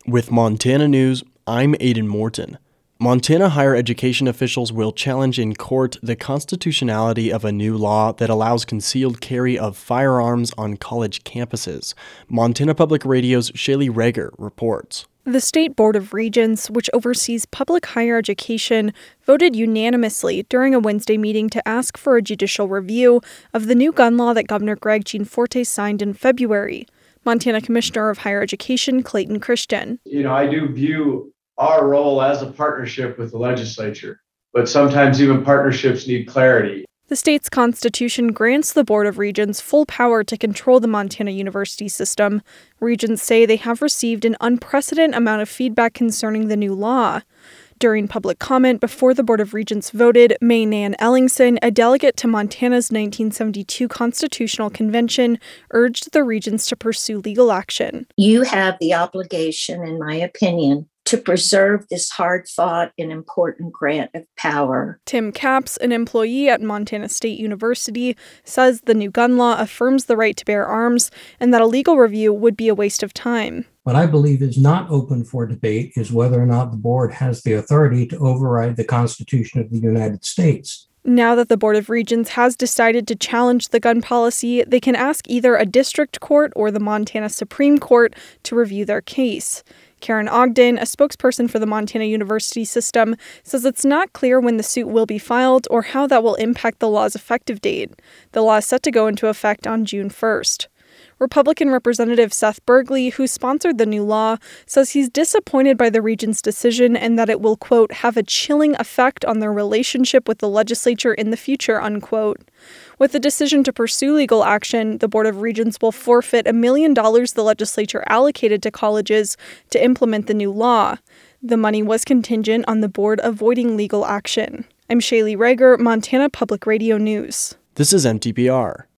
With Montana News, I'm Aidan Morton. Montana higher education officials will challenge in court the constitutionality of a new law that allows concealed carry of firearms on college campuses. Montana Public Radio's Shaylee Reger reports. The State Board of Regents, which oversees public higher education, voted unanimously during a Wednesday meeting to ask for a judicial review of the new gun law that Governor Greg Gianforte signed in February. Montana Commissioner of Higher Education Clayton Christian. I do view our role as a partnership with the legislature, but sometimes even partnerships need clarity. The state's constitution grants the Board of Regents full power to control the Montana university system. Regents say they have received an unprecedented amount of feedback concerning the new law. During public comment before the Board of Regents voted, May Nan Ellingson, a delegate to Montana's 1972 Constitutional Convention, urged the regents to pursue legal action. You have the obligation, in my opinion, to preserve this hard-fought and important grant of power. Tim Capps, an employee at Montana State University, says the new gun law affirms the right to bear arms and that a legal review would be a waste of time. What I believe is not open for debate is whether or not the board has the authority to override the Constitution of the United States. Now that the Board of Regents has decided to challenge the gun policy, they can ask either a district court or the Montana Supreme Court to review their case. Karen Ogden, a spokesperson for the Montana University System, says it's not clear when the suit will be filed or how that will impact the law's effective date. The law is set to go into effect on June 1st. Republican Representative Seth Bergley, who sponsored the new law, says he's disappointed by the regents' decision and that it will, quote, have a chilling effect on their relationship with the legislature in the future, unquote. With the decision to pursue legal action, the Board of Regents will forfeit $1 million the legislature allocated to colleges to implement the new law. The money was contingent on the board avoiding legal action. I'm Shaylee Reger, Montana Public Radio News. This is MTPR.